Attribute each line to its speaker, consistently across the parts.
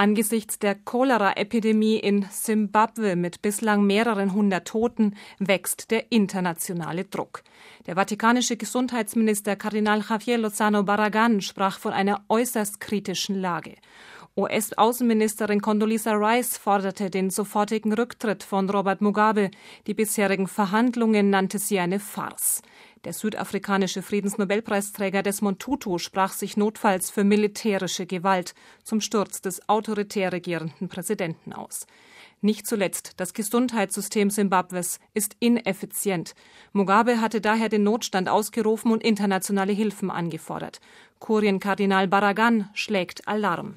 Speaker 1: Angesichts der Cholera-Epidemie in Simbabwe mit bislang mehreren hundert Toten wächst der internationale Druck. Der vatikanische Gesundheitsminister Kardinal Javier Lozano Barragán sprach von einer äußerst kritischen Lage. US-Außenministerin Condoleezza Rice forderte den sofortigen Rücktritt von Robert Mugabe. Die bisherigen Verhandlungen nannte sie eine Farce. Der südafrikanische Friedensnobelpreisträger Desmond Tutu sprach sich notfalls für militärische Gewalt zum Sturz des autoritär regierenden Präsidenten aus. Nicht zuletzt das Gesundheitssystem Simbabwes ist ineffizient. Mugabe hatte daher den Notstand ausgerufen und internationale Hilfen angefordert. Kurienkardinal Barragán schlägt Alarm.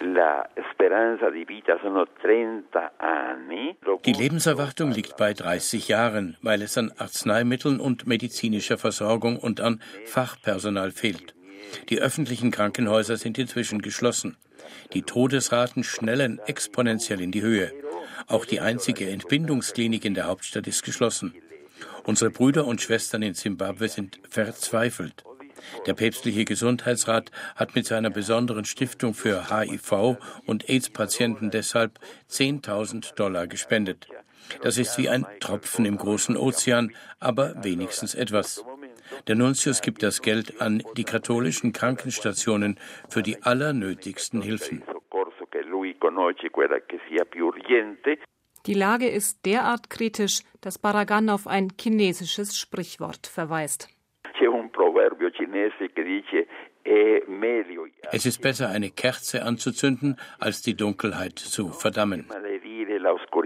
Speaker 2: Die Lebenserwartung liegt bei 30 Jahren, weil es an Arzneimitteln und medizinischer Versorgung und an Fachpersonal fehlt. Die öffentlichen Krankenhäuser sind inzwischen geschlossen. Die Todesraten schnellen exponentiell in die Höhe. Auch die einzige Entbindungsklinik in der Hauptstadt ist geschlossen. Unsere Brüder und Schwestern in Simbabwe sind verzweifelt. Der päpstliche Gesundheitsrat hat mit seiner besonderen Stiftung für HIV- und AIDS-Patienten deshalb $10.000 gespendet. Das ist wie ein Tropfen im großen Ozean, aber wenigstens etwas. Der Nuntius gibt das Geld an die katholischen Krankenstationen für die allernötigsten Hilfen.
Speaker 1: Die Lage ist derart kritisch, dass Barragán auf ein chinesisches Sprichwort verweist.
Speaker 2: Es ist besser, eine Kerze anzuzünden, als die Dunkelheit zu verdammen.